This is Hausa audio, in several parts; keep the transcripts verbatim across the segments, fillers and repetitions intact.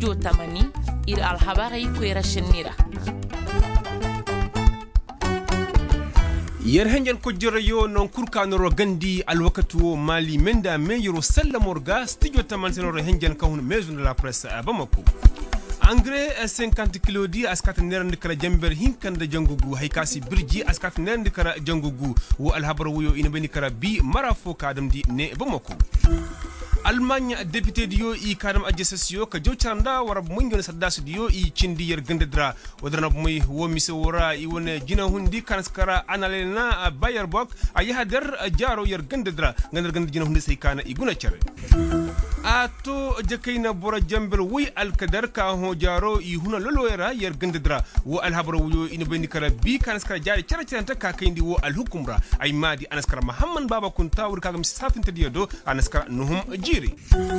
studio tamani ir alhabarai ko rashinira yer henjen ko joroyo non kurkanoro gandi alwakatu mali menda meyro sallamorga studio taman senoro henjen kawun maison de la presse bamako engrais cinquante kilos di askat nerandi kala jamber hinkande jangugu haykasi birji askat nerandi kala jangugu wo alhabar wuyo ina beni kala bi marafo kadam di ne bamako Allemagne député diyo i kadam adjessio ka jowcanda warab munjon saddas diyo i cindi yer gendedra wadrana muy wo mise wora i wona jina hundi kanskara analena bayer bok ayaha der jaro yer gendedra ngandar gand jina hundi sey kana i guna cere ato jakayna bora jambel wi alkadar ka ho jaro i huna loloyra yer gendedra wo alhabra wuyo ina beni kala bi kanskara jari cere cere ka kayndi wo alhukumra ay madi anaskara muhammad baba kunta wur kagam safinte diyo do anaskara nuhum jiri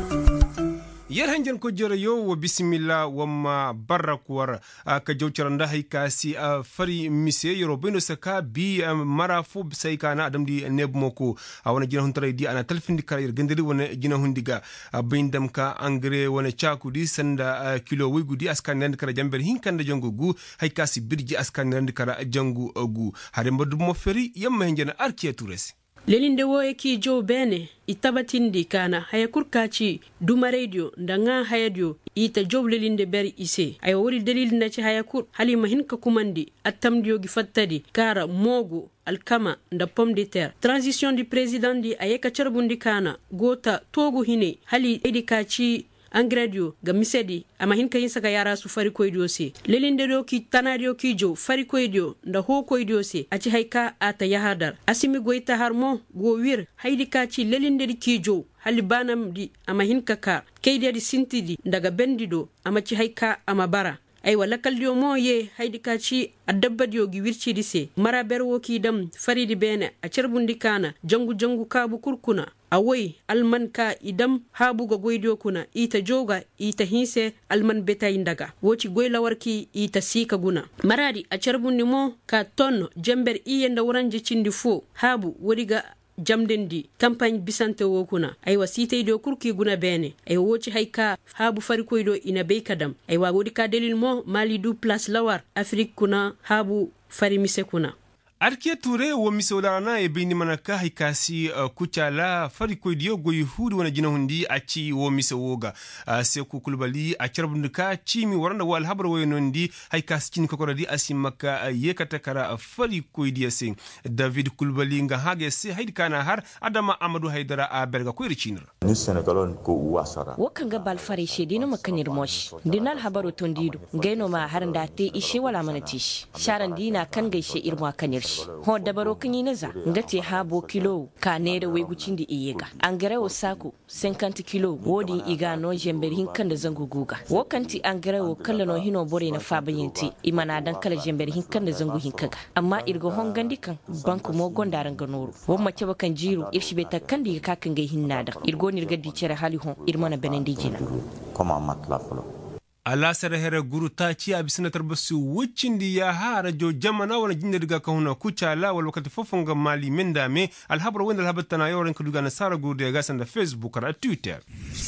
yer hanjen ko jere yo wo bismillah wamma barakwar ka jowcaranda hay kasi fari mise yoro beno saka bi marafu sai kana adam di nebmoko wana jina huntare di ana talfindi kala yer gendeli wona jina hundiga bindam ka engrais wona chakudi sanda kilo wigudi askan nand kala jamber hinkande jangu gu hay kasi birji askan nand kala jangu gu hare mbadu mo feri yamma henjena arkiaturesi lelinde wo eki jo bene itabatindi kana haya kurkaci duma radio ndanga hayadio ita job lelinde beri ise ay wori dalil na ci haya kur halima hinka kumandi attamdiyo gi fattadi kara mogo alkama nda pomme de terre transition du président di ayeka charbundi kana gota togo hine hali edikaci angradio ga misedi ama hinka yin saka yara su fari koydio se lelinde do ki tanadio ki jo fari koydio nda ho koydio se aci hayka ata yahadar asimi goita harmo go wir haydi ka ci lelinde di ki jo hali banam di ama hinka ka kaydi di sintidi daga bendido ama ci hayka ama bara ay wala kaldio mo ye haydi ka ci adabbadio gi wirci di se mara berwo ki dam faridi bene a cerbundi kana jangu jangu kabu kurkuna awoy alman ka idam habuga goydo kuna ita joga ita hinse alman betay ndaga woci goyla warki ita sika guna maradi a cerbundi mo ka tonno jember iyenda waranje cindi fo habu wodiga jamdendi campagne bisante wo kuna ay wasite do kurki guna bene ay woci hayka habu fari koydo ina be kadam ay wa wodi ka delil mo mali du place lawar afrique kuna habu fari mise kuna arke ture wo misolarana e bini manaka hikasi uh, kuchala fari ko dio go yuhudi wana jina hundi aci wo misowoga uh, seku kulbali a charbunduka chimi waranda wal habra wo nondi hikasi cin kokora di asimaka uh, yekata kara uh, fari ko dia sing david kulbali nga hage se haidi kana har adama amadou haidara a berga ko ricinra ni senegalon ko wasara wakan ga bal fari shedino makanir mosh dinal habaru tondido gaino ma haranda te ishe wala manatish sharan dina kan gaishe irma kanir ho dabaro kanyi naza ngati habo kilo ka ne da wegucin da iyega an gare o sako cinquante kilo wodi iga no jember hin kan da zangu guga wokanti an gare o kala no hino bore na fabayinti imana dan kala jember hin kan da zangu hin kaga amma irgo hon gandi kan banku mo gondaran ganoro wo mace bakan jiro irshi beta kan diga kakan ga hinna da irgo nirga di cere hali hon irmana benendi jina koma matla folo ala sere here guru ta ci abisina tarbasu wuccindi ya hara jo jamana wana jinda diga kahuna kuchala wal wakati fofonga mali mendame alhabra wenda alhabatana yoren kuduga na sara guru de gasanda facebook ra twitter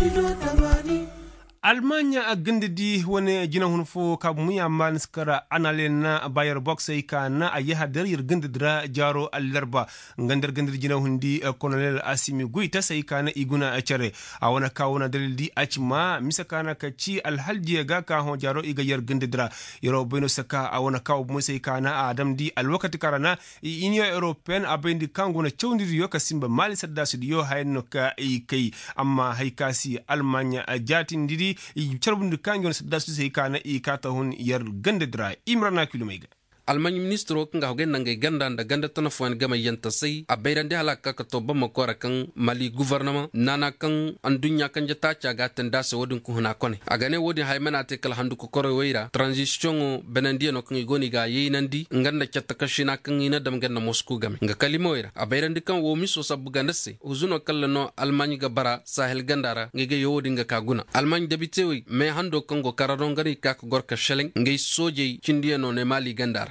Almanya a gandidi wani jina hunfo ka muya man skara analena bayer box ka na a yaha darir gandidra jaro allarba gandar gandir jina hundi colonel asimi guita sai kana iguna a cere a wana kawuna dalili achma misakana ka ci alhalji ga ka ho jaro iga yar gandidra yoro beno saka a wana kaw mu sai kana adam di alwakati karana union european abendi kanguna chawndiri yo ka simba mali sadda su yo hayno ka e kai amma haykasi almanya a jatin didi i charbundu kanjon saddasu sai kana i kata hun yar gandedra imrana kilomega almany ministro nga hogen nangay ganda da ganda tana fo gama yanta sai a bayrande halaka ka to bam ko rakan mali gouvernement nana kan andunya kan jata cha gaten da so wodin ko huna kone agane wodi haymana te kala handu ko koro weira transition benandi no kan goni ga yinandi nganda chatta kashina kan ina dam ganna mosku gam nga kalimoira a bayrande kan wo miso sabu ganda se uzuno kala no almany ga bara sahel gandara ngege yodi nga kaguna almany debite wi me hando kan go karadon gari ka ko gorka sheleng ngay soje cindieno ne mali gandara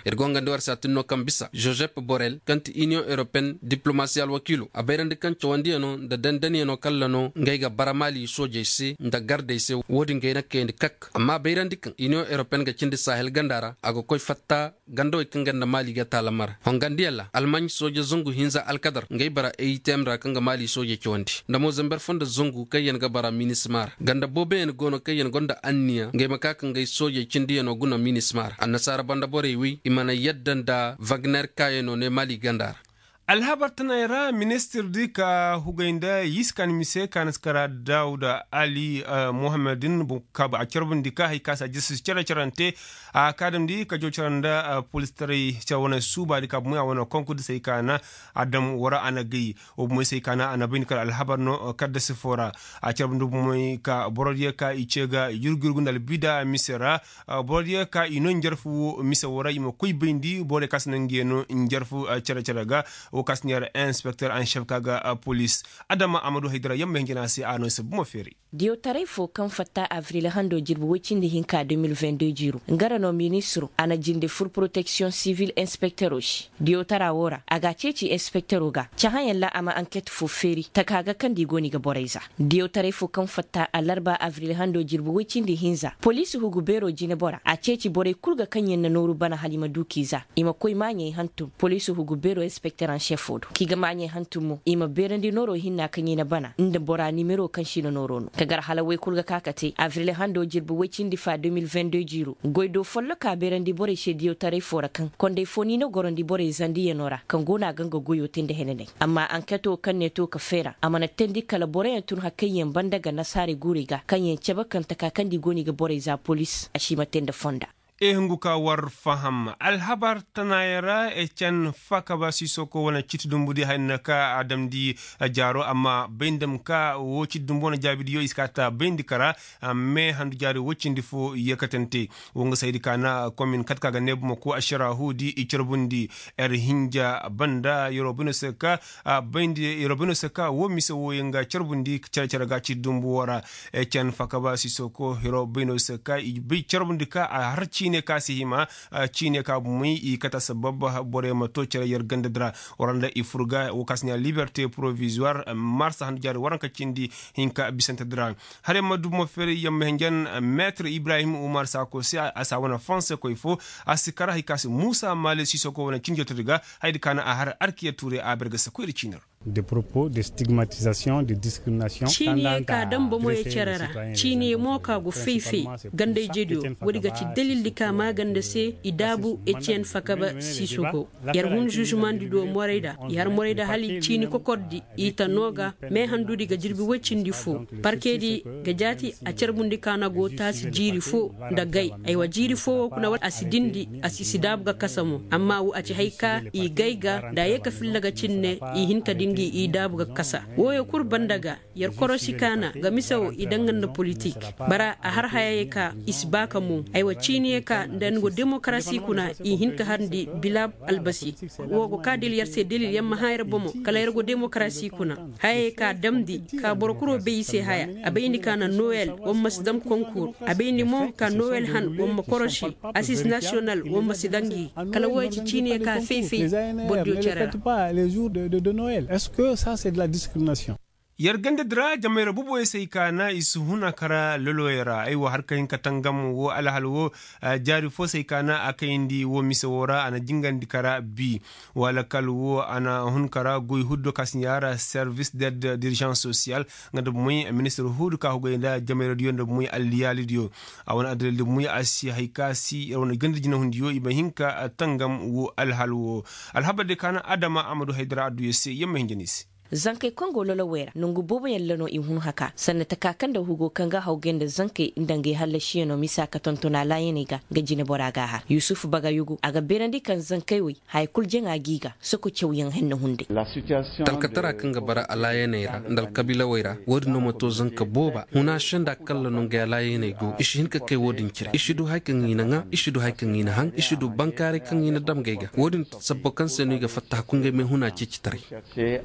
irgonga ndwar satinno kan bisa Joseph Borrell kanti Union Européenne diplomatie al wakilu a bayrandi kan cawandiyano da dandaniyano kallano ngayga baramali soje se nda garde se wodi ngayna kendi kak amma bayrandi kan Union Européenne ga cindi Sahel gandara aga koy fatta gando kan ganda mali ga talamar hongandiyalla Almany soje zungu hinza alkadar ngay bara eitem ra kan ga mali soje cawandi nda Mozambique fonda zungu kayen ga bara minismar ganda bobe en gono kayen gonda anniya ngay makaka ngay soje cindiyano guna minismar annasara banda bore wi imana yaddan da Wagner kayeno ne mali gandar alhabar tanayra minister dika hugainda yiskan mise kanaskara dauda ali uh, muhammadin bukaba akirbun dika haikasa jisus chara charante a uh, kadam di ka jocharanda uh, polistari chawana suba dika muya wana konkud sai kana adam wara anagi o mu sai kana anabin kal alhabar no uh, kadda sifora a charbun du mu ka borodiya ka ichega yurgurgundal bida misera uh, borodiya ka inon jarfu misawara imo kuy bindi bore kasnangeno jarfu uh, chara charaga o kasniyar inspecteur en chef kaga uh, police adama amadou haydara yambe ngina si ano se bumo feri dio tarifo kan fatta avril hando jirbu wicinde hinka deux mille vingt-deux jiru ngara no ministre ana jinde fur protection civile inspecteur oshi dio tarawora aga ceci inspecteur oga chahan yalla ama enquête fo feri takaga kan digoni ga boraiza dio tarifo kan fatta alarba avril hando jirbu wicinde hinza police hugu bero jine bora a ceci bore kulga kanyen na noru bana halima dukiza ima koy manye hantu police hugu bero inspecteur en chef fodo kiga manye hantumu ima berandi noro hinna kanyina bana inda bora numero kan shino noro no kagar halawai kulga kakate avril hando jirbu wecin difa deux mille vingt-deux jiru goido follo ka berandi bore shedio tare fora kan konde foni no gorondi bore zandi yenora kan gona ganga goyo tinde henene amma ankato kan ne to ka fera amana tendi kala bore tun hakayyen bandaga nasare guriga kanyen cebakan takakan di goni ga bore za police ashima tenda fonda e hunguka war faham alhabar tanayara e can fakaba sisoko wana citdumbudi haynaka adam di jaro amma bendam ka wo citdumbona jabidi yo iskata bendi kara me handu jari wocindi fo yekatente wonga saydi kana commune katka ga nebmo ko ashara hudi icirbundi er hinja banda yorobino seka bendi yorobino seka wo miso wo yenga cirbundi cercera ga citdumbu wara e can fakaba sisoko yorobino seka bi cirbundi ka a harci ne kasi hima chine ka mui i kata sababa bore mato cere yer gandadra oranda ifurga o kasnya liberté provisoire mars han jar waranka cindi hinka bisanta dra hare madu mo fere yam hengen maître Ibrahim Oumar Sako si asawana France ko ifo asikara hikasi Moussa Male Sissoko wana cinjotriga haydi kana a har arkiya touré a berga sa ko ircinar des propos de stigmatisation, de discrimination. Chini ka dan bomo ya cerara. Chini mo ka go fefe ganda jedo wodi ga ci dalil di ka maganda se idabu Etienne Fakaba Sissoko. Yar hun jugement di do moreida. Yar moreida hali chini ko koddi ita noga me handudi ga jirbi wacindi fo. Parkedi ga jati a cerbundi kana go tasi jiri fo da gai. Aywa jiri fo kuna wat asidindi asisidabu ga kasamo. Amma wu aci haika i gaiga da yaka fillaga cinne i hinka din i dabu ga kasa woyo kurban daga yar korosi kana ga misawo idan ganna politik bara a har hayaye ka isbaka mu aiwa cini ka dan go demokrasi kuna i hinka handi bilab albasi wogo ka dil yar se delil yamma hayar bomo kala yar go demokrasi kuna hayaye ka damdi ka borkuro be se haya abayni kana noel won masdam concours abayni mo ka noel han won koroshi assis national won masidangi kala woy ci cini ka fefe boddo cerara les jours de, de, de Noël. Est-ce que ça c'est de la discrimination? yargande dra jamera bubo sai kana isu huna kara loloyera aiwa harkayin katangam wo alhal wo uh, jari fo sai kana akayindi wo misawora ana jingandi kara bi wala kal wo ana hun kara goy huddo kasnyara service d'aide d'urgence sociale ngada muy ministre hudu ka hogoyda jamera diondo muy alliyali dio awon adrel muy asi haykasi wona gande jina hundiyo iba hinka tangam wo alhal wo alhabade kana adama amadou haydara adu yesse yemma hinjanisi zankai kongo lolo wera nungu bobo yallano in hun haka sanna ta kakan da hugo kanga haugen da zankai indange halla shi no misa ka tontona layene ga gajine boraga ha yusuf bagayugo aga berandi kan zankai wi hay kuljen agiga soko cewyan henna hunde la situation talkatara kanga bara alayene ra ndal kabila wera wodi no moto zanka boba huna shanda kala no ga alayene go ishin ka kai wodin kira ishidu haykan ina nga ishidu haykan ina han ishidu bankare kan ina damgaiga wodin sabbokan senu ga fatta kunga me huna cicitare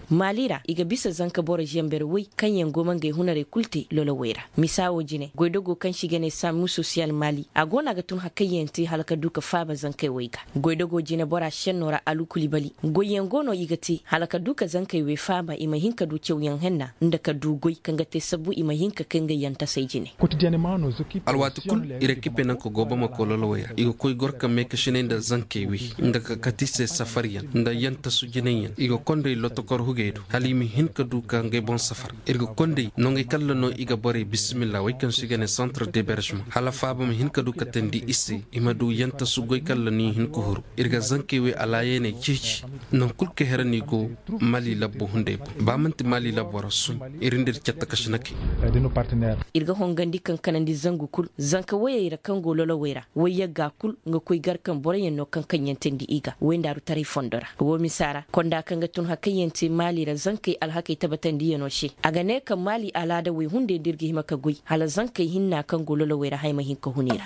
malira iga bisa zanka bora jember wai kan yango man gai hunare kulte lola wera misawo jine goidogo kan shige ne samu social mali agona ga tun hakayenti halaka duka faba zankai waiga goidogo jine bora shennora alu kulibali goyengo no igati halaka duka zankai we faba ima hinka du cewyan henna nda ka dugoi kanga te sabu ima hinka kanga yanta sai jine alwatu kul ire kipe nan ko goba ma ko lola wera igo koy gorka me ka shine nda zankai we nda ka katise safariyan nda yanta su jine igo konde lotokor hugeedu halimi hinka du ka ngay bon safar irgo konde no ngay kala no iga bore bismillah way kan sigane centre d'hébergement hala faba mi hinka du ka tendi isse imadu yanta su goy kala ni hinko huru irga zanke we alayene cici non kulke herani go mali labbo hunde ba manti mali labbo rasul irindir ciatta kashnake de nos partenaires irga hongandi kan kanandi zangu kul zanka waya ira kan gololo wera waya ga kul nga koy gar kan bore yenno kan kan yantendi iga wendaru tari fondora wo misara konda kan ga tun hakayenti mali ra zankai alhakai tabatan diya no she aga ne kan mali alada we hunde dirgi himaka gui hala zankai hinna kan gololo wera hayma hinka hunira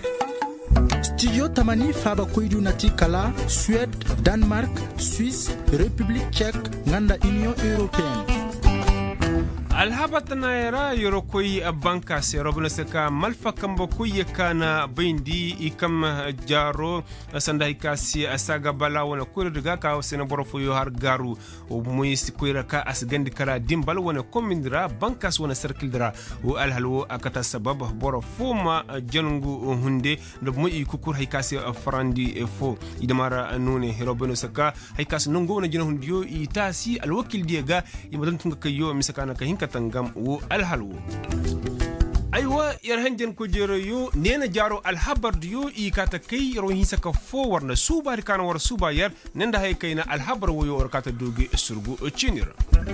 Studio Tamani Faba Koidu Nati Kala, Suède, Danemark, Suisse, République tchèque, Nganda Union Européenne. alhabat na yara yoro koy banka se robna seka malfa kambo koy kana bindi ikam jaro sanda ikasi asaga bala wona koy daga ka sena borofo yo har garu o moy si koy raka asgandi kala dimbal wona komindra bankas wona circle dra o alhalwo akata sabab borofo ma janungu hunde do moy kukur haykasi farandi fo idamara none robna seka haykasi nongo wona jina hundiyo itasi alwakil diega imadan tunga kayo misakana ka hinka tangam wo alhalwo aywa yar hanjen ko jero yo nena jaro alhabar yo i kata kai ro hinsa ka fo warna suba kan war suba yar nenda hay kayna alhabar wo yo kata dogi surgu chinira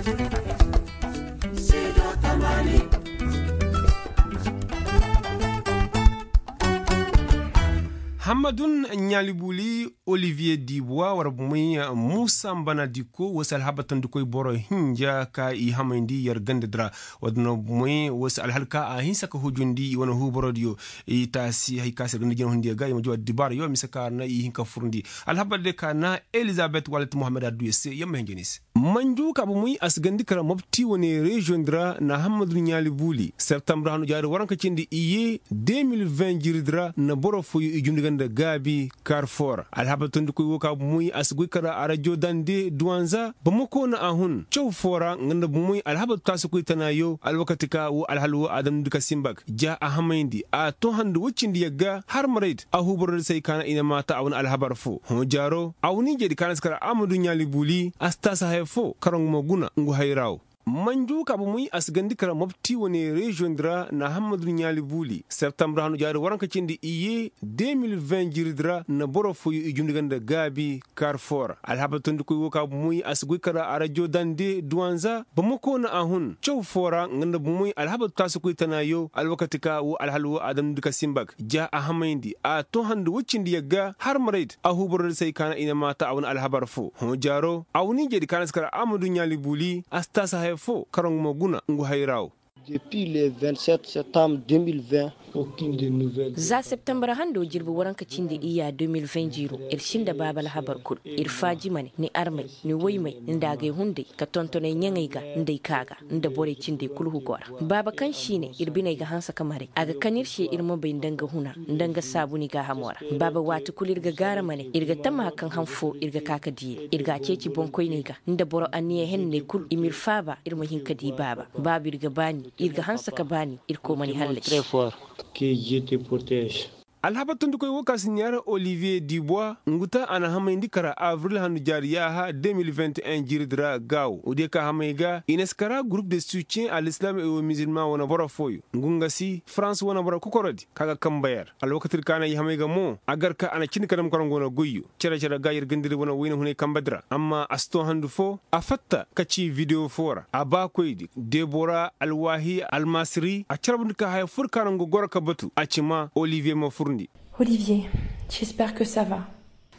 Hamadun Nyalibuli Olivier Dibois warabumai Musa Mbanadiko wasal habatan dukoy boro hinja ka i hamindi yar gandadra wadno bumai wasal halka a hinsa ka hujundi wana hu borodio i tasi hay kasir gandi jeno hundi ga yimo dibar yo misaka na i hinka furundi alhabade kana Elizabeth Walet Mohamed Adouesse yamma henjenis manju ka bumai asgandi kara mabti woni region dra na Hamadun Nyalibuli septembre hanu jaari waranka cindi iye deux mille vingt jiridra na boro fu i jundi da gabi Carrefour alhabatun ko woka muy asgui kara arajo dande duanza bamako na ahun chow fora nganda muy alhabat tasu ko tanayo alwakatika wo alhalu adam duka simbak ja ahmayndi a to handu wucindi yaga har marid ahubur sai kana ina mata awun alhabar fo ho jaro awuni je di kana skara amadu nyali buli astasa hayfo karang moguna ngu hayraw manju ka bu muy asgandi kara mabti woni region dra na Hamadou Nyali Buli septembre hanu jaari waranka cindi iye deux mille vingt jiridra na boro fu yu jundiganda gabi Carrefour alhabatun ko woka bu muy asgui kara arajo dande duanza bamako na ahun chow fora nganda bu muy alhabat tasu ko tanayo alwakatika wo alhalu adam duka simbak ja ahmayndi a to handu wucindi yaga har marid ahubur sai kana ina mata awun alhabar fu ho jaro awni je di kana skara Amadou Nyali Buli astasa fo karang moguna ngu hayraw depuis le vingt-sept septembre deux mille vingt aucune de nouvelles za septembre hando jirbu waranka cindi iya deux mille vingt jiro ir shinda babal habar kul ir faji mane ni armai ni woymai inda ga hunde ka tontone nyangai ga ndai kaga nda bore cindi kulhu gora baba kan shine ir binai ga hansa kamare aga kanir she ir mo bayin danga huna danga sabuni ga hamora baba watu kulir ga gara mane ir ga tama kan hanfo ir ga kaka di ir ga ceci bonkoi ne ga nda boro aniye henne kul imir faba ir mo hinka di baba babir ga bani irga hansa ka bani irko mani halle très fort que je te protège alhabatun dukoy woka signara Olivier Dubois nguta ana hamayndi kara avril hanu jariya ha deux mille vingt et un jiridra gaw ode ka hamayga ineskara groupe de soutien à l'islam et aux musulmans wana bora foyo ngunga si France wana bora kokorodi kaga kambayar alwakatir kana yi hamayga mo agar ka ana cin kanam karango na goyyo cera cera gayir gandiri wana wina hune kambadra amma asto handu fo afatta kaci video fora aba koydi Deborah Alwahi Almasri a carabun ka hay furkarango goraka batu acima Olivier Mafurni. Olivier, j'espère que ça va.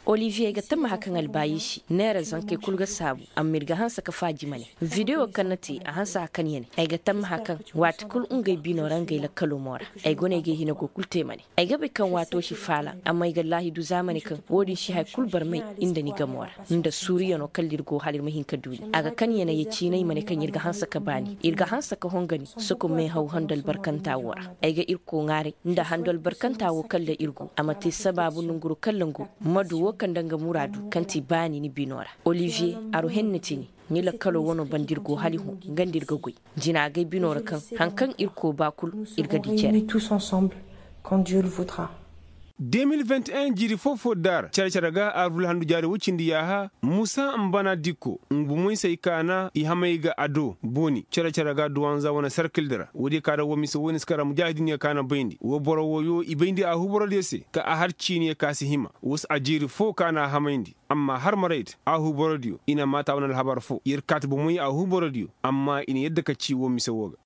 Olivier ga tamma hakan albayi shi nera zanke kulga sabu amirga hansa ka faji mane video kanati a hansa hakan yene ai ga tamma hakan wat kul ungai bino rangai la kalomora ai gone ge hina go kulte mane ai ga be kan wato shi fala amma ga lahi du zamani kan wodi shi hay kul bar mai inda ni gamora inda suriya no kallirgo halir mahin kaduni aga kan yana yaci nai mane kan yirga hansa ka bani irga hansa ka hongani suko mai hau handal barkanta wora ai ga irko ngare inda handal barkanta wo kalle irgo amati sababu nunguru kallango madu wo kan danga muradu kanti bani ni binora Olivier aro hennetini ni la kalo wono bandirgo halihu gandirgo goy jina ga binora kan hankan irko bakul irga dicere tous ensemble quand Dieu le voudra. deux mille vingt et un jiri fofo dar cara caraga arvul handu jare wucindi yaha Musa Mbana Dikko ngbumoy sai kana i hamayga ado boni cara caraga duwanza wana circle dara wodi kada wo miso woni skara mujahidin ya kana bayndi wo boro wo yo i bayndi a huboro dese ka a harcini ya kasi hima wus a jiri fo kana hamayndi amma har marait a huboro dio ina mata wana habar fo yir katbu moy a huboro dio amma ina yadda ka ci wo miso woga